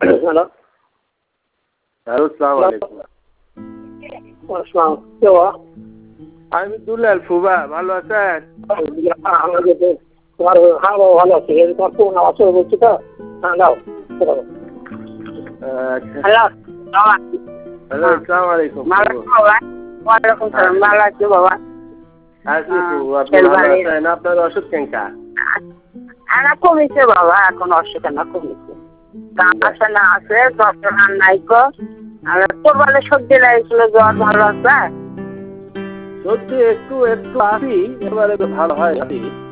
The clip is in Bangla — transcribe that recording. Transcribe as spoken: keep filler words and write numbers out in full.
হ্যালো হ্যালো, আসসালামু আলাইকুম। আসসালাম, কে বাবা? আমি দুলাল ফুবা, ভালো আছেন? তোমার হ্যাঁ বাবা ভালো আছি। তোমার ফোন আছে বলছি তো, হ্যাঁ দাও। আচ্ছা, হ্যালো বাবা, হ্যালো, আসসালামু আলাইকুম। ভালো আছো বাবা? ওয়ালাইকুম সালাম, ভালো আছি বাবা। আছি ফুবু, আপনি ভালো আছেন? আপনার অসুখ কেঙ্কা? না কমিছে বাবা, এখন অসুখ না কমিছে। আছে না আছে, ডক্টর নাই কো। আর তোরবালে সর্দি লাগছিল, জ্বর ভালো আছে? সত্যি একটু একটু আসি, এবারে তো ভালো হয়।